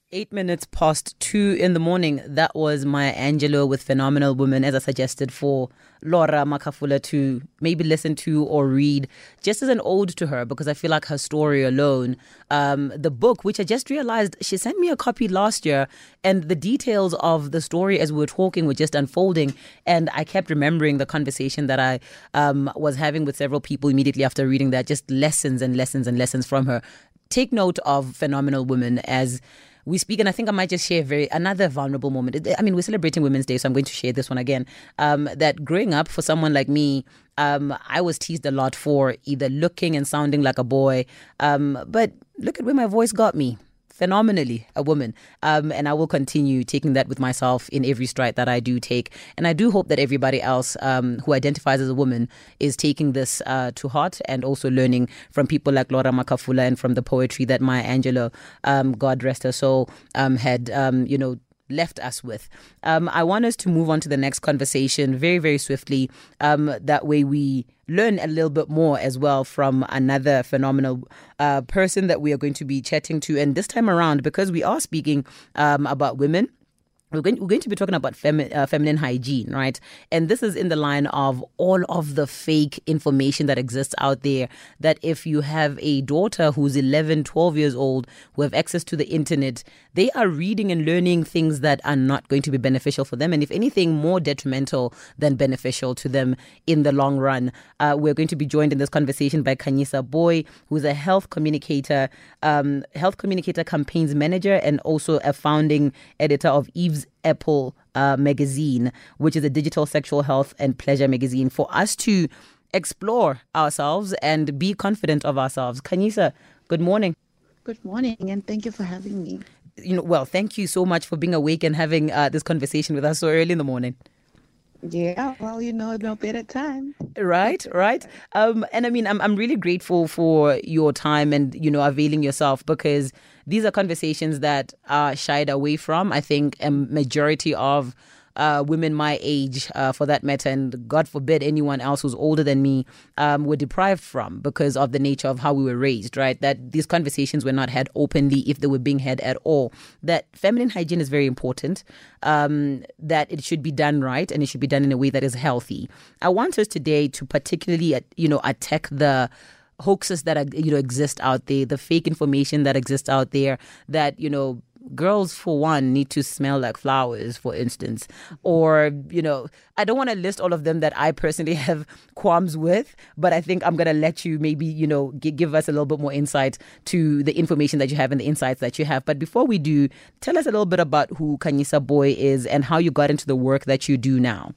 8 minutes past 2 in the morning. That was Maya Angelou with Phenomenal Woman, as I suggested for Laura Makafula to maybe listen to or read just as an ode to her, because I feel like her story alone, the book, which I just realized she sent me a copy last year, and the details of the story as we were talking were just unfolding. And I kept remembering the conversation that I was having with several people immediately after reading that, just lessons and lessons and lessons from her. Take note of Phenomenal Woman as we speak, and I think I might just share another vulnerable moment. I mean, we're celebrating Women's Day, so I'm going to share this one again. That growing up, for someone like me, I was teased a lot for either looking and sounding like a boy, but look at where my voice got me. Phenomenally a woman. And I will continue taking that with myself in every stride that I do take. And I do hope that everybody else who identifies as a woman is taking this to heart and also learning from people like Laura Makafula and from the poetry that Maya Angelou, God rest her soul, had, left us with. I want us to move on to the next conversation very, very swiftly. That way we learn a little bit more as well from another phenomenal person that we are going to be chatting to. And this time around, because we are speaking about women, we're going to be talking about feminine hygiene, right? And this is in the line of all of the fake information that exists out there, that if you have a daughter who's 11, 12 years old, who have access to the internet, they are reading and learning things that are not going to be beneficial for them. And if anything, more detrimental than beneficial to them in the long run. We're going to be joined in this conversation by Khanyisa Boy, who's a health communicator campaigns manager, and also a founding editor of Eve's Apple magazine, which is a digital sexual health and pleasure magazine for us to explore ourselves and be confident of ourselves. Khanyisa, good morning. Good morning, and thank you for having me. Well, thank you so much for being awake and having this conversation with us so early in the morning. Yeah, well, no better time. Right. And I mean, I'm really grateful for your time and, availing yourself, because these are conversations that are shied away from. I think a majority of women my age, for that matter, and God forbid anyone else who's older than me, were deprived from, because of the nature of how we were raised, right? That these conversations were not had openly, if they were being had at all. That feminine hygiene is very important, that it should be done right, and it should be done in a way that is healthy. I want us today to particularly, attack the hoaxes that exist out there, the fake information that exists out there, that, girls, for one, need to smell like flowers, for instance. Or, I don't want to list all of them that I personally have qualms with, but I think I'm going to let you maybe, give us a little bit more insight to the information that you have and the insights that you have. But before we do, tell us a little bit about who Khanyisa Boy is and how you got into the work that you do now.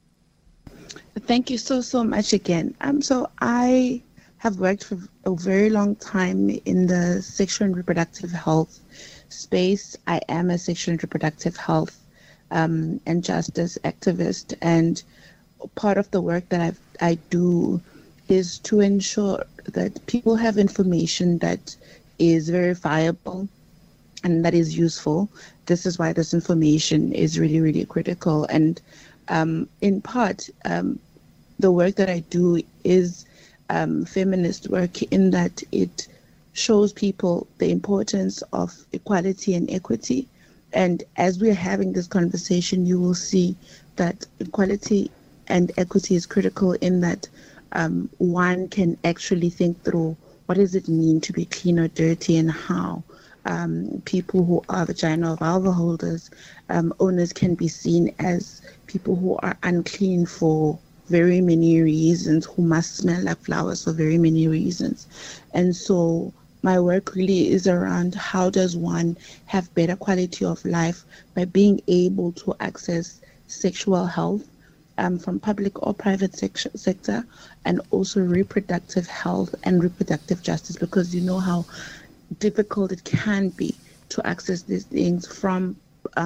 Thank you so much again. So I have worked for a very long time in the sexual and reproductive health space. I am a sexual and reproductive health and justice activist, and part of the work that I do is to ensure that people have information that is verifiable and that is useful. This is why this information is really, really critical. And in part, the work that I do is feminist work, in that it shows people the importance of equality and equity. And as we're having this conversation, you will see that equality and equity is critical, in that one can actually think through what does it mean to be clean or dirty, and how people who are vagina or vulva holders, owners, can be seen as people who are unclean for very many reasons, who must smell like flowers for very many reasons. And so my work really is around how does one have better quality of life by being able to access sexual health from public or private sector, and also reproductive health and reproductive justice, because you know how difficult it can be to access these things from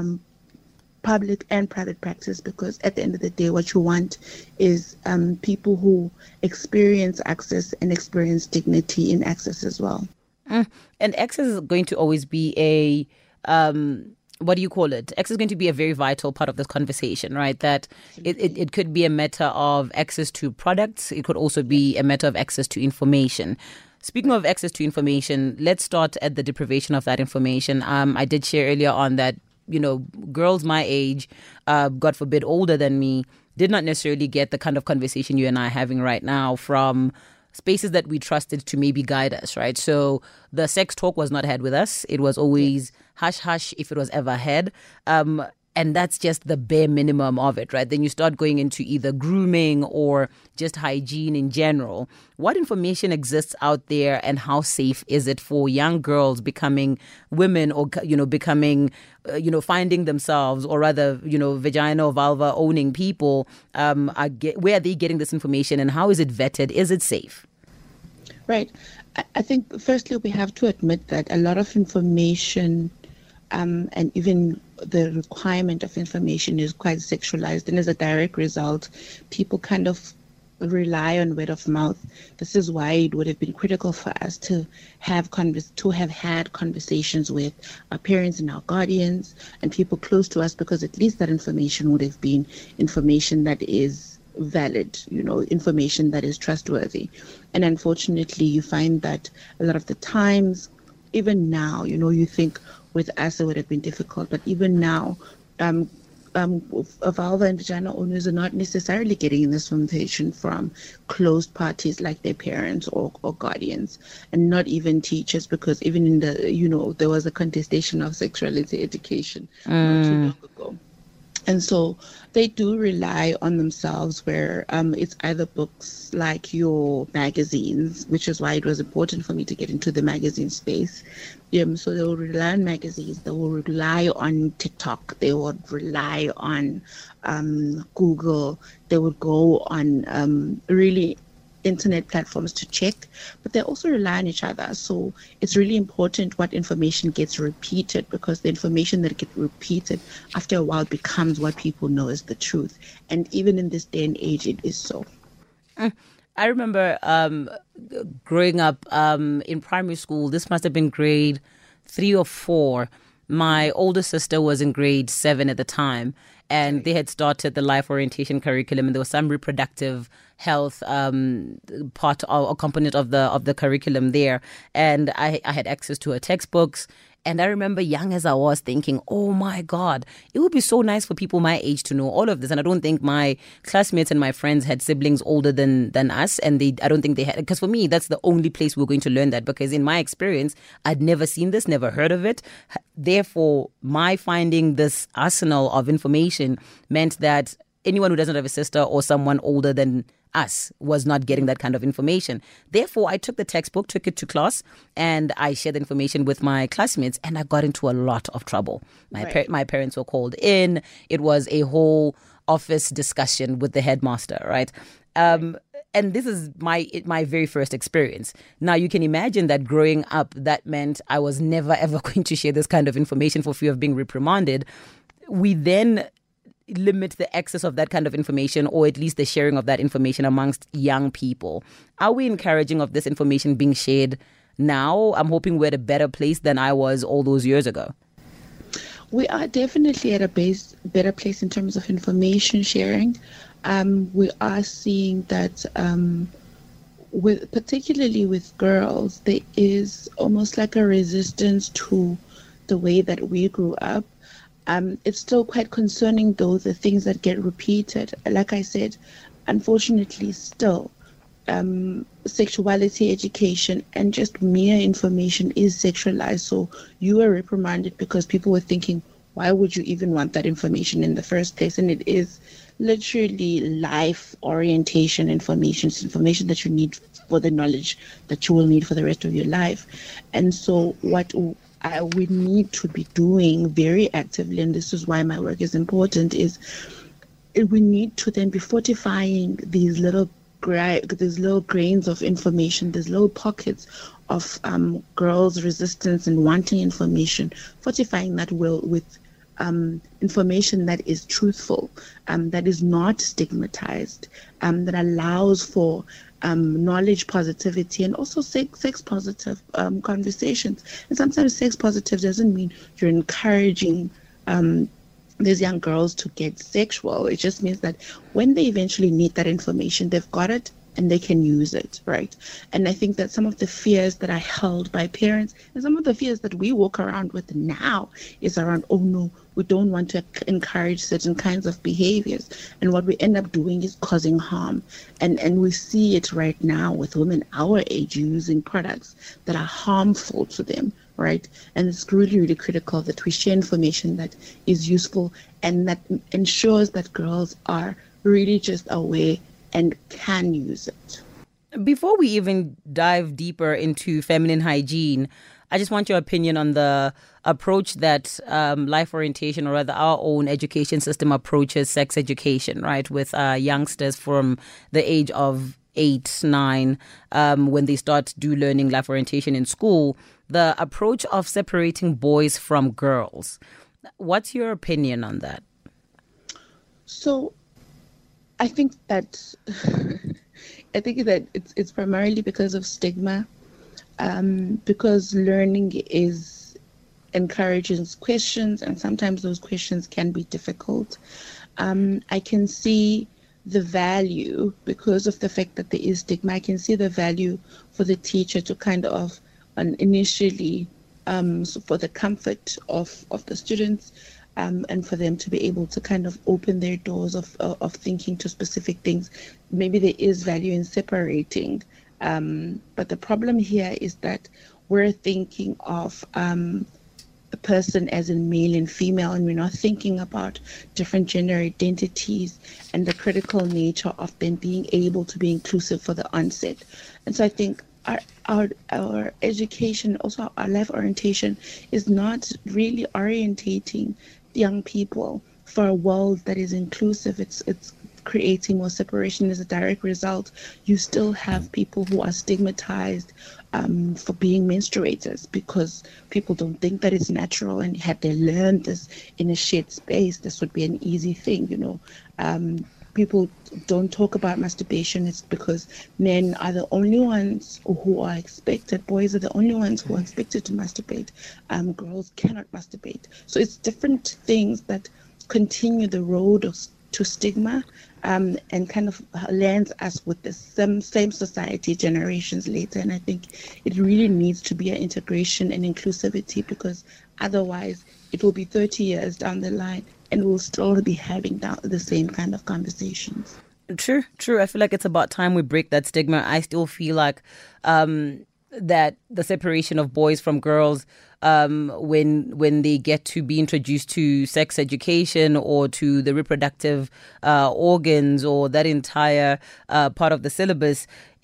public and private practice, because at the end of the day, what you want is people who experience access and experience dignity in access as well. And access is going to always be a, what do you call it? Access is going to be a very vital part of this conversation, right? That it could be a matter of access to products. It could also be a matter of access to information. speaking of access to information, let's start at the deprivation of that information. I did share earlier on that, girls my age, God forbid, older than me, did not necessarily get the kind of conversation you and I are having right now from spaces that we trusted to maybe guide us, right? So the sex talk was not had with us. It was always hush hush if it was ever had. And that's just the bare minimum of it, right? Then you start going into either grooming or just hygiene in general. What information exists out there, and how safe is it for young girls becoming women, or, becoming, finding themselves, or rather, vagina or vulva owning people? Where are they getting this information, and how is it vetted? Is it safe? Right. I think firstly we have to admit that a lot of information and even the requirement of information is quite sexualized, and as a direct result, people kind of rely on word of mouth. This is why it would have been critical for us to have had conversations with our parents and our guardians and people close to us, because at least that information would have been information that is valid, information that is trustworthy. And unfortunately, you find that a lot of the times, even now, you think with us it would have been difficult, but even now, vulva and vagina owners are not necessarily getting this information from closed parties like their parents or guardians, and not even teachers, because even in the, there was a contestation of sexuality education not too long ago. And so they do rely on themselves, where it's either books like your magazines, which is why it was important for me to get into the magazine space. So they will rely on magazines, they will rely on TikTok, they would rely on Google, they would go on really internet platforms to check, but they also rely on each other. So it's really important what information gets repeated, because the information that gets repeated after a while becomes what people know is the truth. And even in this day and age, it is so. I remember growing up in primary school. This must have been grade 3 or 4. My older sister was in grade 7 at the time, and they had started the life orientation curriculum, and there was some reproductive health part or component of the curriculum there. And I had access to her textbooks. And I remember, young as I was, thinking, oh my God, it would be so nice for people my age to know all of this. And I don't think my classmates and my friends had siblings older than us. And I don't think they had, because for me, that's the only place we're going to learn that. Because in my experience, I'd never seen this, never heard of it. Therefore, my finding this arsenal of information meant that anyone who doesn't have a sister or someone older than us was not getting that kind of information. Therefore, I took the textbook, took it to class, and I shared the information with my classmates, and I got into a lot of trouble. My parents were called in. It was a whole office discussion with the headmaster, right? And this is my very first experience. Now, you can imagine that growing up, that meant I was never, ever going to share this kind of information for fear of being reprimanded. We then limit the access of that kind of information, or at least the sharing of that information amongst young people. Are we encouraging of this information being shared now? I'm hoping we're at a better place than I was all those years ago. We are definitely at a better place in terms of information sharing. We are seeing that particularly with girls, there is almost like a resistance to the way that we grew up. It's still quite concerning, though, the things that get repeated. Like I said, unfortunately, still, sexuality education and just mere information is sexualized. So you were reprimanded because people were thinking, why would you even want that information in the first place? And it is literally life orientation information. It's information that you need for the knowledge that you will need for the rest of your life. And so what we need to be doing very actively, and this is why my work is important, is we need to then be fortifying these little grains of information, these little pockets of girls' resistance and wanting information, fortifying that with information that is truthful, that is not stigmatized, that allows for knowledge positivity and also sex positive conversations. And sometimes sex positive doesn't mean you're encouraging these young girls to get sexual. It just means that when they eventually need that information, they've got it, and they can use it, right? And I think that some of the fears that are held by parents and some of the fears that we walk around with now is around, oh no, we don't want to encourage certain kinds of behaviors. And what we end up doing is causing harm. And we see it right now with women our age using products that are harmful to them, right? And it's really, really critical that we share information that is useful and that ensures that girls are really just aware and can use it. Before we even dive deeper into feminine hygiene, I just want your opinion on the approach that life orientation, or rather our own education system, approaches sex education, right, with youngsters from the age of 8, 9, when they start learning life orientation in school, the approach of separating boys from girls. What's your opinion on that? So I think that it's primarily because of stigma, because learning encourages questions, and sometimes those questions can be difficult. I can see the value because of the fact that there is stigma. I can see the value for the teacher to kind of initially, so for the comfort of the students. And for them to be able to kind of open their doors of thinking to specific things. Maybe there is value in separating. But the problem here is that we're thinking of a person as in male and female, and we're not thinking about different gender identities and the critical nature of them being able to be inclusive for the onset. And so I think our education, also our life orientation, is not really orientating young people for a world that is inclusive. It's creating more separation as a direct result. You still have people who are stigmatized for being menstruators because people don't think that it's natural, and had they learned this in a shared space, this would be an easy thing, you know. People don't talk about masturbation. It's because men are the only ones who are expected, boys are the only ones who are expected to masturbate. Girls cannot masturbate. So it's different things that continue the road to stigma, and kind of lands us with the same society generations later. And I think it really needs to be an integration and inclusivity, because otherwise it will be 30 years down the line and we'll still be having the same kind of conversations. True. I feel like it's about time we break that stigma. I still feel like that the separation of boys from girls, when they get to be introduced to sex education or to the reproductive organs, or that entire part of the syllabus,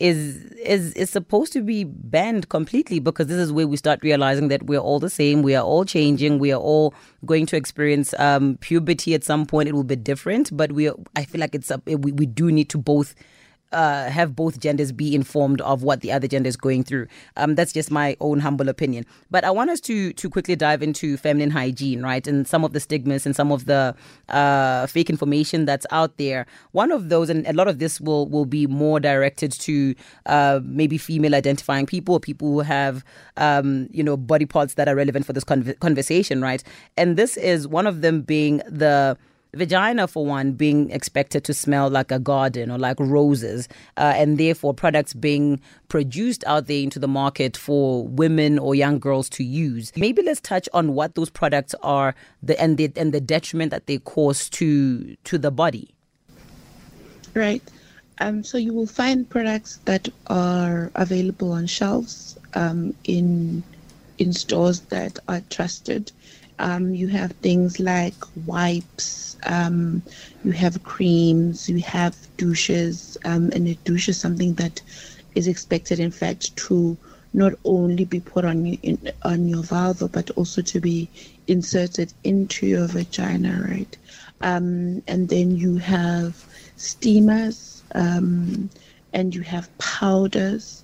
is supposed to be banned completely, because this is where we start realizing that we're all the same, we are all changing, we are all going to experience puberty at some point. It will be different, but I feel like we do need to both have both genders be informed of what the other gender is going through. That's just my own humble opinion. But I want us to quickly dive into feminine hygiene, right? And some of the stigmas and some of the fake information that's out there. One of those, and a lot of this will be more directed to maybe female identifying people, or people who have body parts that are relevant for this conversation, right? And this is one of them being the vagina, for one, being expected to smell like a garden or like roses, and therefore products being produced out there into the market for women or young girls to use. Maybe let's touch on what those products are, and the detriment that they cause to the body. Right. So you will find products that are available on shelves in stores that are trusted. You have things like wipes, you have creams, you have douches, and a douche is something that is expected, in fact, to not only be put on your vulva, but also to be inserted into your vagina, right? And then you have steamers, and you have powders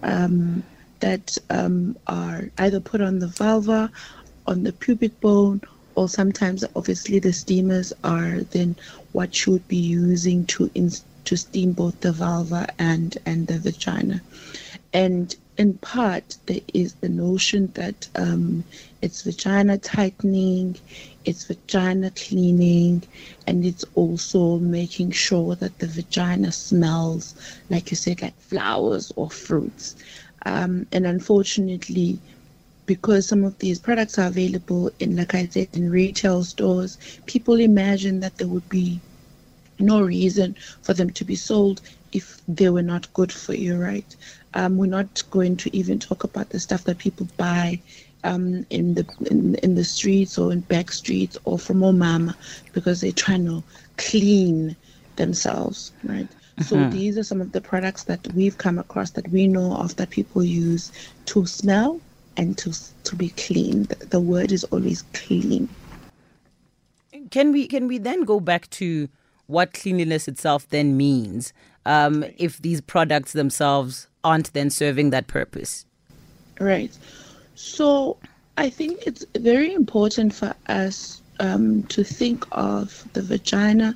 that are either put on the vulva, on the pubic bone, or sometimes obviously the steamers are then what you would be using to steam both the vulva and the vagina. And in part, there is the notion that it's vagina tightening, it's vagina cleaning, and it's also making sure that the vagina smells, like you said, like flowers or fruits. And unfortunately, because some of these products are available in, like I said, in retail stores, people imagine that there would be no reason for them to be sold if they were not good for you, right? We're not going to even talk about the stuff that people buy in the streets or in back streets or from Omama, because they're trying to clean themselves, right? So these are some of the products that we've come across that we know of that people use to smell and to be clean. The word is always clean. Can we then go back to what cleanliness itself then means if these products themselves aren't then serving that purpose? Right. So I think it's very important for us to think of the vagina.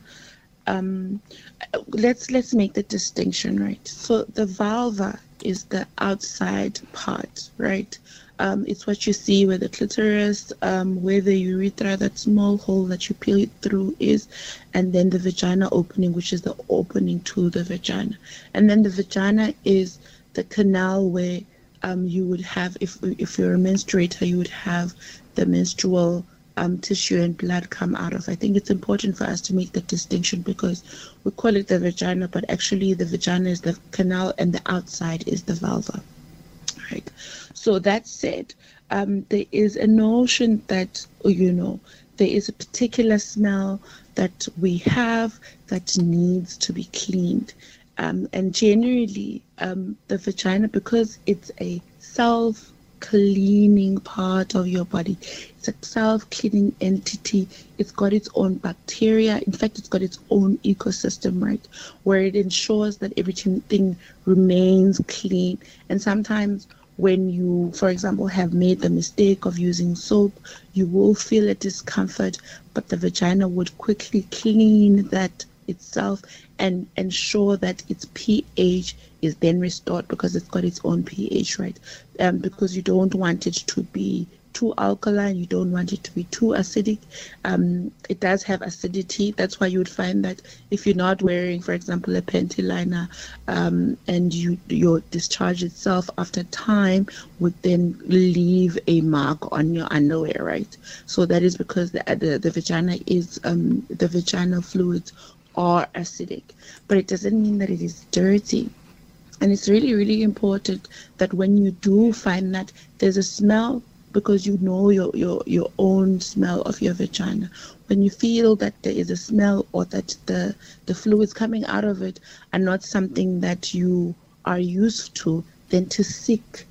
Let's make the distinction, right? So the vulva is the outside part, right? It's what you see where the clitoris, where the urethra, that small hole that you peel through is, and then the vagina opening, which is the opening to the vagina. And then the vagina is the canal where you would have, if you're a menstruator, you would have the menstrual tissue and blood come out of. I think it's important for us to make that distinction because we call it the vagina, but actually the vagina is the canal and the outside is the vulva. Right. So that said, there is a notion that, there is a particular smell that we have that needs to be cleaned. And generally, the vagina, because it's a self-cleaning part of your body, it's a self-cleaning entity, it's got its own bacteria. In fact, it's got its own ecosystem, right, where it ensures that everything remains clean. And sometimes when you, for example, have made the mistake of using soap, you will feel a discomfort, but the vagina would quickly clean that itself and ensure that its pH is then restored because it's got its own pH, right? Because you don't want it to be too alkaline, you don't want it to be too acidic. It does have acidity. That's why you would find that if you're not wearing, for example, a panty liner, and your discharge itself after time would then leave a mark on your underwear, right? So that is because the vagina is the vaginal fluids are acidic, but it doesn't mean that it is dirty. And it's really, really important that when you do find that there's a smell, because you know your own smell of your vagina. When you feel that there is a smell or that the fluids coming out of it are not something that you are used to, then to seek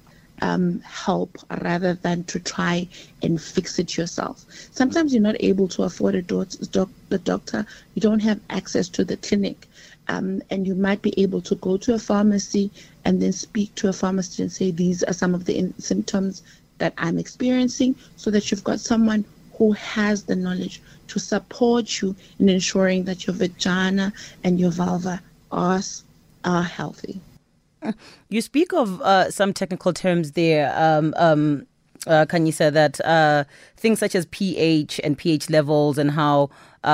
help rather than to try and fix it yourself. Sometimes you're not able to afford the doctor, you don't have access to the clinic, and you might be able to go to a pharmacy and then speak to a pharmacist and say, these are some of the symptoms that I'm experiencing, so that you've got someone who has the knowledge to support you in ensuring that your vagina and your vulva are healthy. You speak of some technical terms there, Khanyisa, that things such as pH and pH levels and how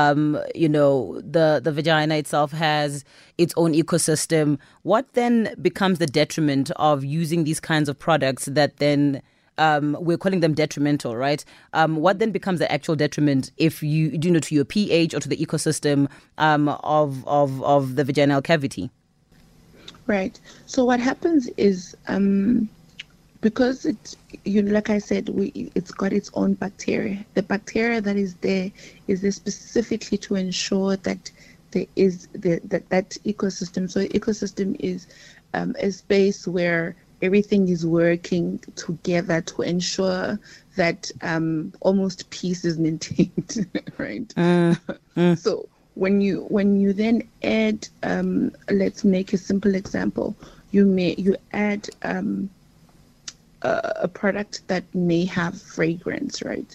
the vagina itself has its own ecosystem. What then becomes the detriment of using these kinds of products that then we're calling them detrimental, right? What then becomes the actual detriment if you to your pH or to the ecosystem of the vaginal cavity? Right. So what happens is because like I said, it's got its own bacteria. The bacteria that is there specifically to ensure that there is that ecosystem. So ecosystem is a space where everything is working together to ensure that almost peace is maintained, right? So when you then add, let's make a simple example. You add a product that may have fragrance, right?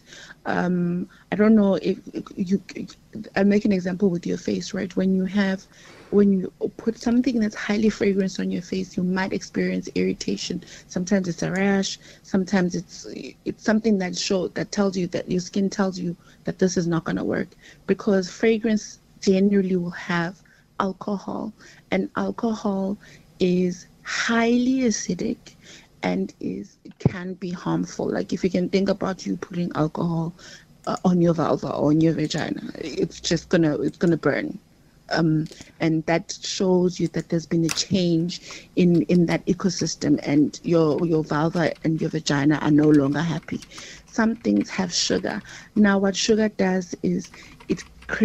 I don't know if you. I'll make an example with your face, right? When you put something that's highly fragranced on your face, you might experience irritation. Sometimes it's a rash. Sometimes it's something that tells you that your skin tells you that this is not going to work, because fragrance generally will have alcohol, and alcohol is highly acidic and it can be harmful. Like if you can think about you putting alcohol on your vulva or on your vagina, it's gonna burn. And that shows you that there's been a change in that ecosystem, and your vulva and your vagina are no longer happy. Some things have sugar. Now, what sugar does is it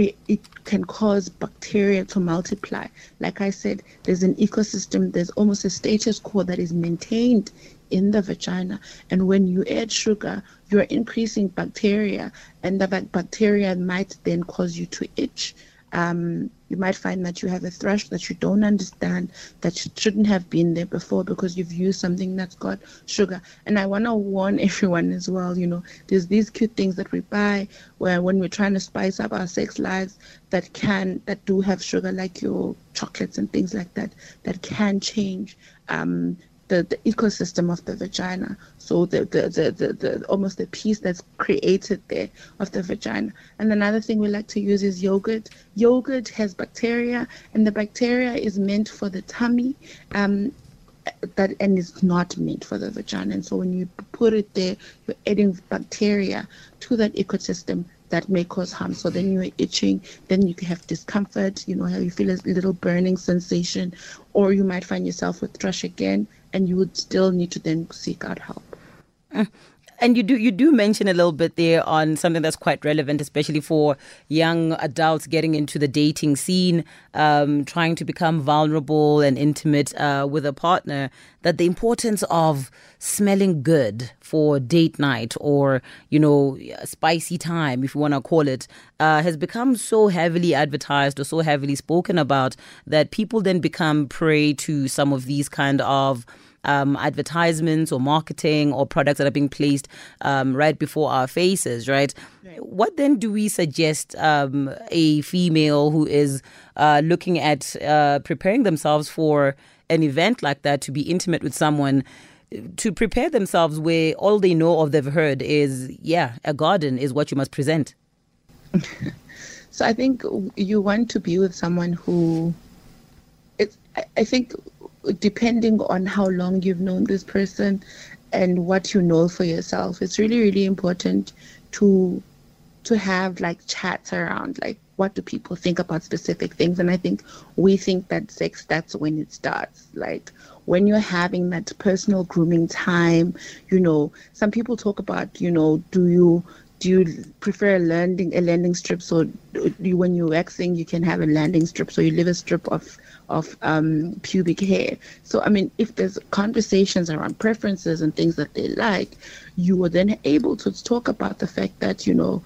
can cause bacteria to multiply. Like I said, there's an ecosystem, there's almost a status quo that is maintained in the vagina. And when you add sugar, you're increasing bacteria, and that bacteria might then cause you to itch. You might find that you have a thrush that you don't understand, that shouldn't have been there before because you've used something that's got sugar. And I want to warn everyone as well, there's these cute things that we buy where when we're trying to spice up our sex lives that do have sugar, like your chocolates and things like that can change the ecosystem of the vagina. So the almost the piece that's created there of the vagina. And another thing we like to use is yogurt. Yogurt has bacteria, and the bacteria is meant for the tummy, and it's not meant for the vagina. And so when you put it there, you're adding bacteria to that ecosystem that may cause harm. So then you're itching, then you can have discomfort, you feel a little burning sensation, or you might find yourself with thrush again, and you would still need to then seek out help. And you do mention a little bit there on something that's quite relevant, especially for young adults getting into the dating scene, trying to become vulnerable and intimate with a partner, that the importance of smelling good for date night or, spicy time, if you want to call it, has become so heavily advertised or so heavily spoken about that people then become prey to some of these kind of advertisements or marketing or products that are being placed right before our faces, right? What then do we suggest a female who is looking at preparing themselves for an event like that, to be intimate with someone, to prepare themselves where all they know or they've heard is, a garden is what you must present? So I think you want to be with someone who, I think, depending on how long you've known this person and what you know for yourself, it's really, really important to have like chats around, like, what do people think about specific things. And I think we think that sex, that's when it starts. Like when you're having that personal grooming time, some people talk about, do you prefer a landing strip? So when you're waxing, you can have a landing strip, so you leave a strip of pubic hair. So, I mean, if there's conversations around preferences and things that they like, you are then able to talk about the fact that,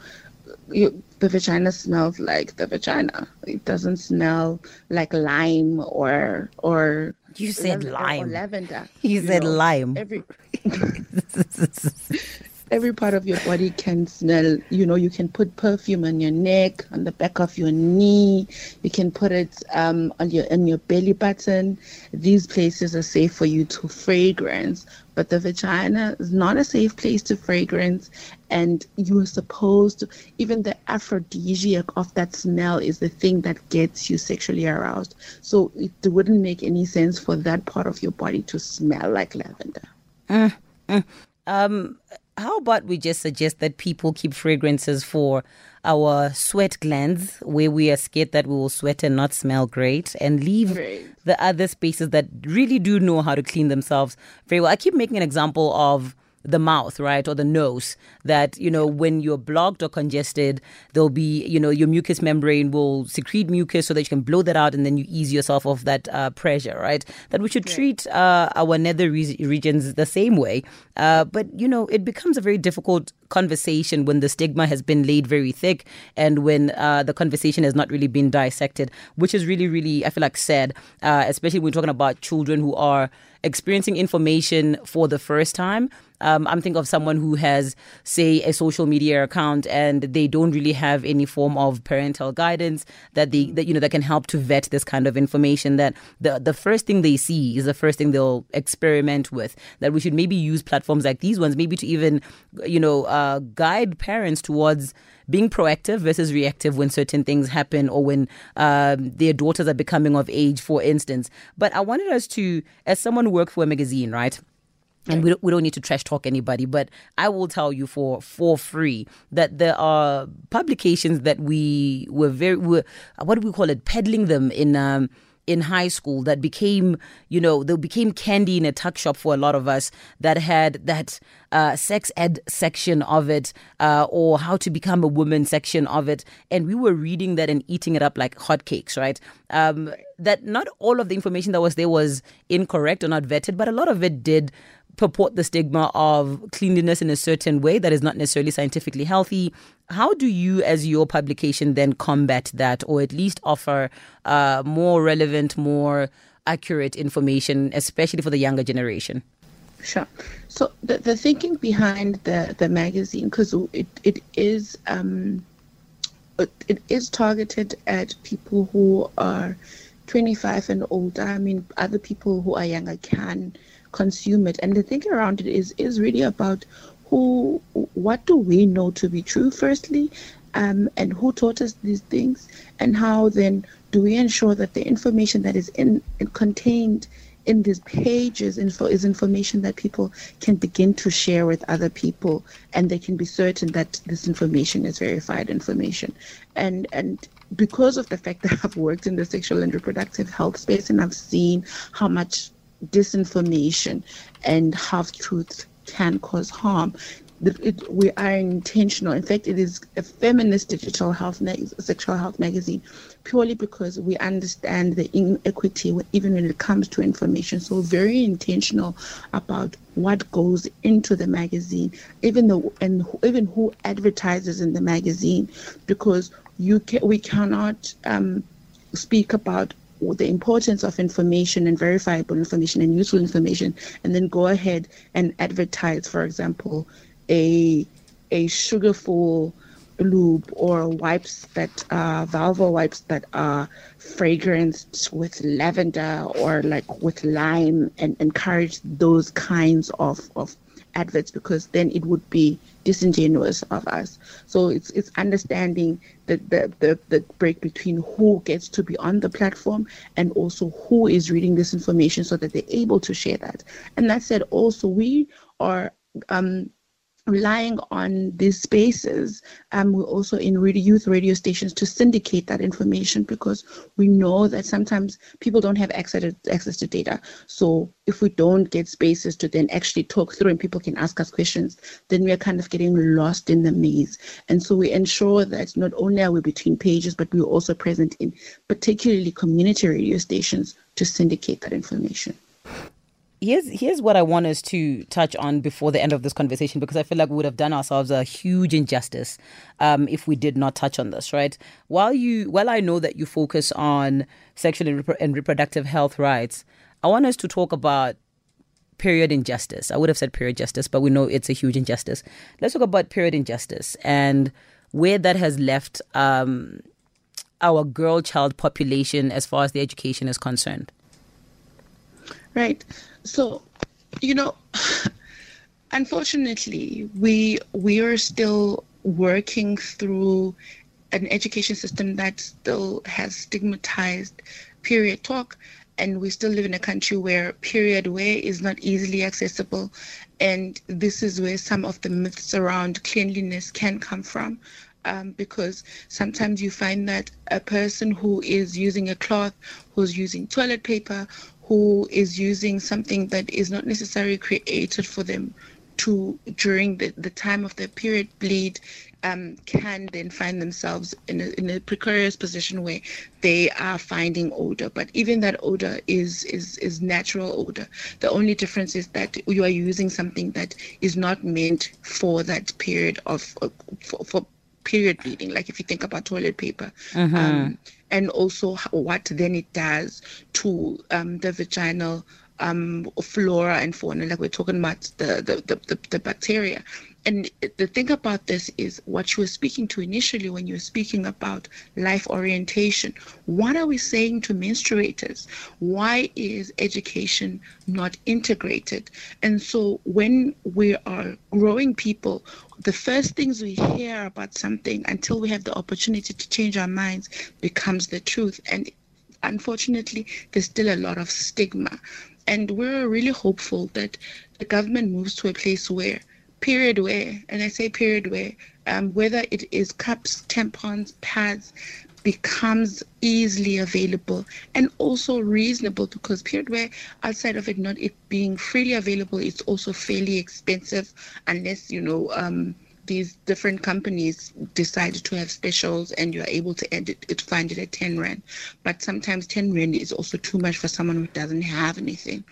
the vagina smells like the vagina. It doesn't smell like lime or you said lime. Or lavender. You said lime. Every part of your body can smell. You can put perfume on your neck, on the back of your knee. You can put it on your belly button. These places are safe for you to fragrance, but the vagina is not a safe place to fragrance. And you are supposed to, even the aphrodisiac of that smell is the thing that gets you sexually aroused. So it wouldn't make any sense for that part of your body to smell like lavender. How about we just suggest that people keep fragrances for our sweat glands, where we are scared that we will sweat and not smell great, and leave the other spaces that really do know how to clean themselves very well. I keep making an example of the mouth, right, or the nose, that, when you're blocked or congested, there'll be, your mucous membrane will secrete mucus so that you can blow that out and then you ease yourself of that pressure, right? That we should treat our nether regions the same way. But, it becomes a very difficult conversation when the stigma has been laid very thick and when the conversation has not really been dissected, which is really, really, I feel like, sad, especially when we're talking about children who are experiencing information for the first time. I'm thinking of someone who has, say, a social media account and they don't really have any form of parental guidance that can help to vet this kind of information. That the first thing they see is the first thing they'll experiment with. That we should maybe use platforms like these ones, maybe to even, guide parents towards being proactive versus reactive when certain things happen or when their daughters are becoming of age, for instance. But I wanted us to, as someone who worked for a magazine, right? And we don't need to trash talk anybody, but I will tell you for free that there are publications that we were what do we call it, peddling them in high school that became, they became candy in a tuck shop for a lot of us, that had that sex ed section of it or how to become a woman section of it. And we were reading that and eating it up like hotcakes, right? That not all of the information that was there was incorrect or not vetted, but a lot of it did purport the stigma of cleanliness in a certain way that is not necessarily scientifically healthy. How do you, as your publication, then combat that, or at least offer more relevant, more accurate information, especially for the younger generation? Sure. So the thinking behind the magazine, because it is targeted at people who are 25 and older. I mean, other people who are younger can consume it, and the thing around it is really about what do we know to be true, firstly, and who taught us these things, and how then do we ensure that the information that is contained in these pages is information that people can begin to share with other people, and they can be certain that this information is verified information. And because of the fact that I've worked in the sexual and reproductive health space, and I've seen how much disinformation and half-truths can cause harm, we are intentional. In fact, it is a feminist digital sexual health magazine, purely because we understand the inequity even when it comes to information. So very intentional about what goes into the magazine, even who advertises in the magazine, because we cannot speak about the importance of information and verifiable information and useful information, and then go ahead and advertise, for example, a sugarful lube or wipes that vulva wipes that are fragranced with lavender or like with lime, and encourage those kinds of adverts, because then it would be disingenuous of us. So it's understanding the break between who gets to be on the platform and also who is reading this information, so that they're able to share that. And that said, also we are relying on these spaces, we're also in youth radio stations to syndicate that information, because we know that sometimes people don't have access to data. So if we don't get spaces to then actually talk through and people can ask us questions, then we are kind of getting lost in the maze. And so we ensure that not only are we between pages, but we're also present in particularly community radio stations to syndicate that information. Here's what I want us to touch on before the end of this conversation, because I feel like we would have done ourselves a huge injustice if we did not touch on this, right? While I know that you focus on sexual and reproductive health rights, I want us to talk about period injustice. I would have said period justice, but we know it's a huge injustice. Let's talk about period injustice and where that has left our girl-child population as far as the education is concerned. Right. So, unfortunately, we are still working through an education system that still has stigmatized period talk, and we still live in a country where period wear is not easily accessible, and this is where some of the myths around cleanliness can come from. Because sometimes you find that a person who is using a cloth, who's using toilet paper, who is using something that is not necessarily created for them during the time of their period bleed, can then find themselves in a precarious position where they are finding odor. But even that odor is natural odor. The only difference is that you are using something that is not meant for that period for period bleeding, like if you think about toilet paper. And also what then it does to the vaginal flora and fauna, like we're talking about the bacteria. And the thing about this is what you were speaking to initially when you were speaking about life orientation. What are we saying to menstruators? Why is education not integrated? And so when we are growing people, the first things we hear about something until we have the opportunity to change our minds becomes the truth. And unfortunately, there's still a lot of stigma. And we're really hopeful that the government moves to a place where period wear, and I say period wear, whether it is cups, tampons, pads, becomes easily available and also reasonable, because period wear, outside of it not it being freely available, it's also fairly expensive unless, these different companies decide to have specials and you're able to find it at 10 Rand. But sometimes 10 Rand is also too much for someone who doesn't have anything.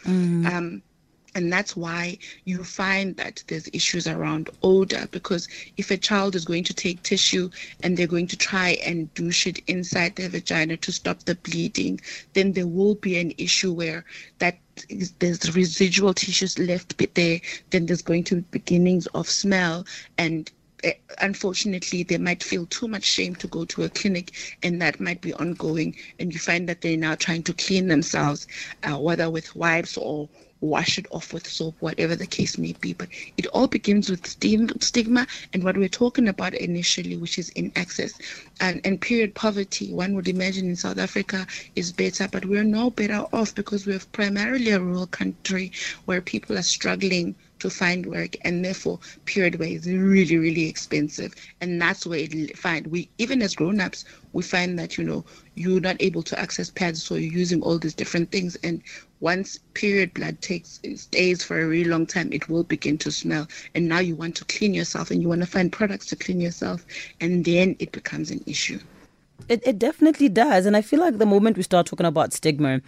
And that's why you find that there's issues around odor, because if a child is going to take tissue and they're going to try and douche it inside their vagina to stop the bleeding, then there will be an issue where there's residual tissues left there, then there's going to be beginnings of smell, and unfortunately they might feel too much shame to go to a clinic, and that might be ongoing, and you find that they're now trying to clean themselves, whether with wipes or wash it off with soap, whatever the case may be. But it all begins with stigma and what we're talking about initially, which is in access and period poverty. One would imagine in South Africa is better, but we're no better off because we're primarily a rural country where people are struggling to find work, and therefore period wear is really, really expensive. And that's where we, even as grown-ups, we find that, you're not able to access pads, so you're using all these different things. And once period blood stays for a really long time, it will begin to smell. And now you want to clean yourself and you want to find products to clean yourself, and then it becomes an issue. It definitely does. And I feel like the moment we start talking about stigma,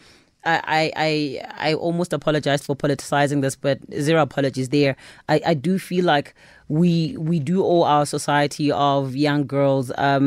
I almost apologize for politicizing this, but zero apologies there. I do feel like we do owe our society of young girls,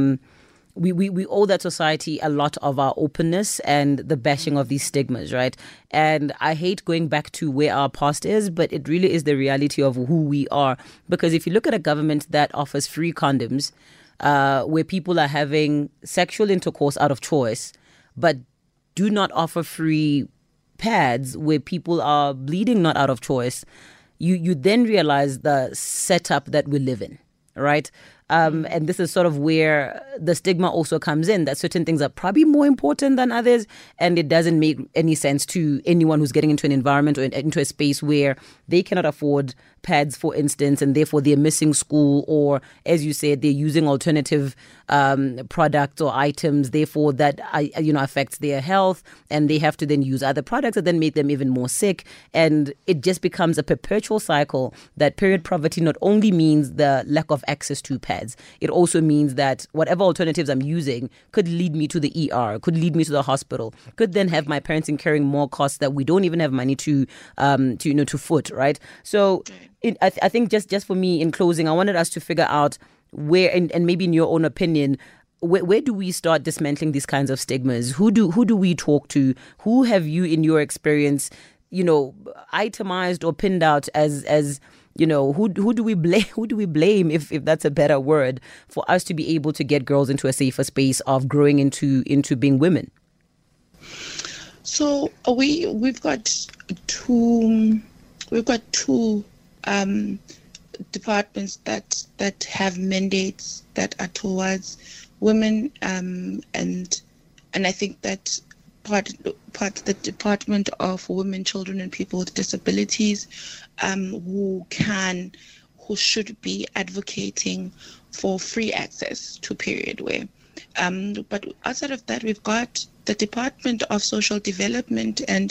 we owe that society a lot of our openness and the bashing of these stigmas, right? And I hate going back to where our past is, but it really is the reality of who we are. Because if you look at a government that offers free condoms, where people are having sexual intercourse out of choice, but do not offer free pads where people are bleeding not out of choice, you then realize the setup that we live in, right? And this is sort of where the stigma also comes in, that certain things are probably more important than others, and it doesn't make any sense to anyone who's getting into an environment or into a space where they cannot afford pads, for instance, and therefore they're missing school, or as you said, they're using alternative products or items, therefore that affects their health, and they have to then use other products that then make them even more sick. And it just becomes a perpetual cycle that period poverty not only means the lack of access to pads, it also means that whatever alternatives I'm using could lead me to the ER, could lead me to the hospital, could then have my parents incurring more costs that we don't even have money to foot, right? So I think just for me, in closing, I wanted us to figure out where, and maybe in your own opinion, where do we start dismantling these kinds of stigmas? Who do we talk to? Who have you, in your experience, itemized or pinned out as who do we blame? Who do we blame, if that's a better word, for us to be able to get girls into a safer space of growing into being women? So we've got two departments that have mandates that are towards women, and I think that part the Department of Women, Children and People with Disabilities, who should be advocating for free access to period wear. But outside of that, we've got the Department of Social Development, and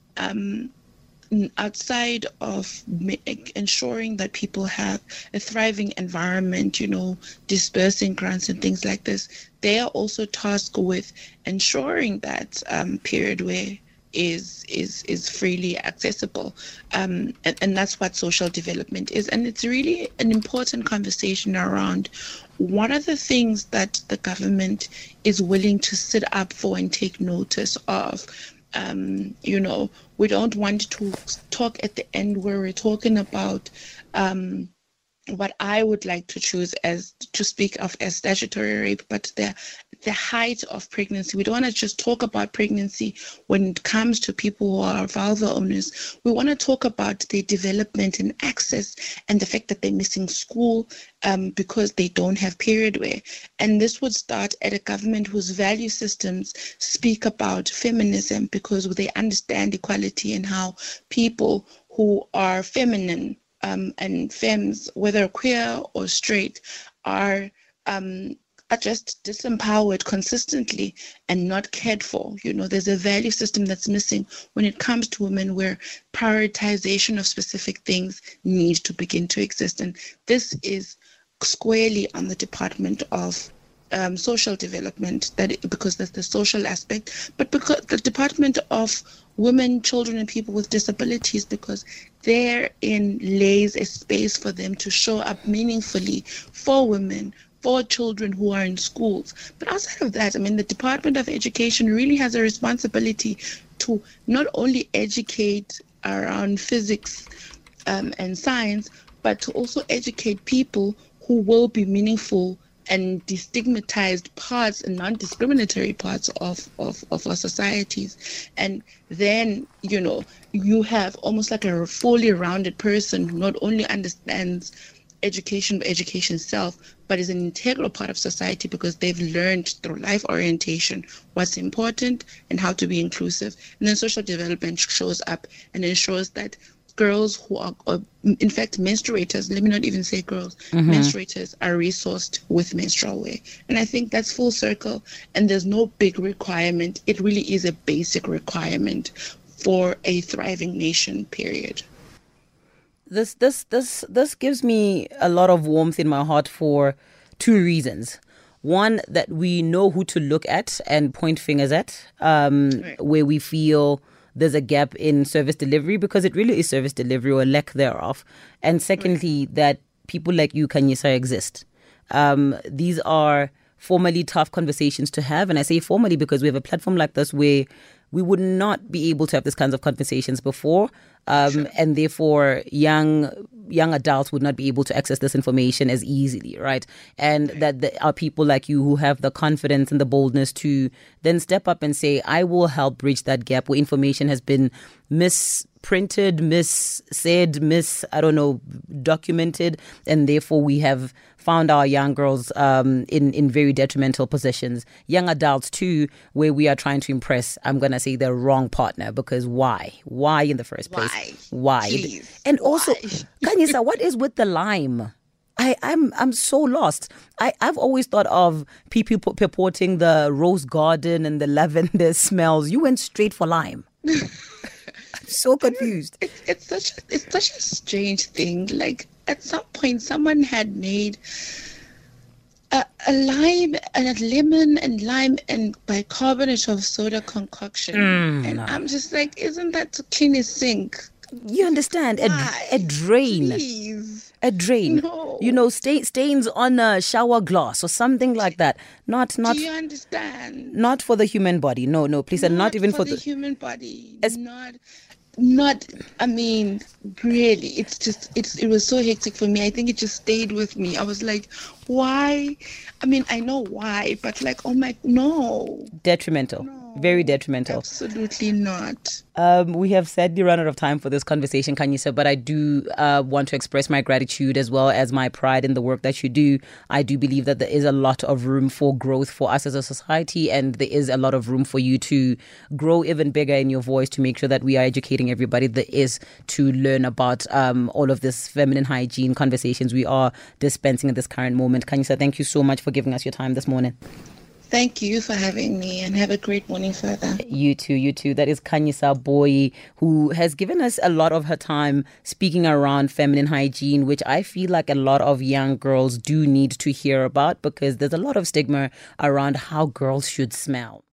outside of ensuring that people have a thriving environment, dispersing grants and things like this, they are also tasked with ensuring that period wear is freely accessible, and that's what social development is. And it's really an important conversation around what are the things that the government is willing to sit up for and take notice of. We don't want to talk at the end where we're talking about what I would like to choose as to speak of as statutory rape, but the height of pregnancy. We don't want to just talk about pregnancy when it comes to people who are vulva owners. We want to talk about their development and access and the fact that they're missing school because they don't have period wear. And this would start at a government whose value systems speak about feminism because they understand equality and how people who are feminine and femmes, whether queer or straight, are just disempowered consistently and not cared for. There's a value system that's missing when it comes to women where prioritization of specific things need to begin to exist. And this is squarely on the Department of Social Development, because that's the social aspect, but because the Department of Women, Children, and People with Disabilities, because therein lays a space for them to show up meaningfully for women, for children who are in schools. But outside of that, the Department of Education really has a responsibility to not only educate around physics and science, but to also educate people who will be meaningful and destigmatized parts and non-discriminatory parts of our societies. And then, you have almost like a fully rounded person who not only understands education itself, but is an integral part of society because they've learned through life orientation what's important and how to be inclusive. And then social development shows up and ensures that girls who are, in fact, menstruators, let me not even say girls, menstruators are resourced with menstrual wear. And I think that's full circle. And there's no big requirement. It really is a basic requirement for a thriving nation, period. This gives me a lot of warmth in my heart for two reasons. One, that we know who to look at and point fingers at, right, where we feel there's a gap in service delivery, because it really is service delivery or lack thereof. And secondly, right, that people like you, Khanyisa, exist. These are formally tough conversations to have. And I say formally because we have a platform like this where we would not be able to have these kinds of conversations before. Sure. And therefore young adults would not be able to access this information as easily, right? And that there are people like you who have the confidence and the boldness to then step up and say, I will help bridge that gap where information has been misprinted, documented, and therefore we have found our young girls in very detrimental positions. Young adults too, where we are trying to impress, I'm going to say, the wrong partner, because why? Why in the first place? Why? Jeez, and why? Also, Khanyisa, what is with the lime? I'm so lost. I've always thought of people purporting the rose garden and the lavender smells. You went straight for lime. I'm so confused. It's such a strange thing. Like, at some point, someone had made a lime and a lemon and lime and bicarbonate of soda concoction, and no. I'm just like, isn't that to clean a sink? You understand? A drain. Please. A drain. No. Stains on a shower glass or something like that. Not. Do you understand? Not for the human body. No, please, and not even for the human body. Not. I mean, really, it was so hectic for me. I think it just stayed with me. I was like, why? I mean, I know why, but like, oh my, no. Detrimental. No. Very detrimental. Absolutely not. We have sadly run out of time for this conversation, Khanyisa, but I do want to express my gratitude as well as my pride in the work that you do. I do believe that there is a lot of room for growth for us as a society, and there is a lot of room for you to grow even bigger in your voice to make sure that we are educating everybody there is to learn about all of this feminine hygiene conversations we are dispensing at this current moment. Khanyisa, thank you so much for giving us your time this morning. Thank you for having me, and have a great morning further. You too. That is Khanyisa Boyi, who has given us a lot of her time speaking around feminine hygiene, which I feel like a lot of young girls do need to hear about, because there's a lot of stigma around how girls should smell.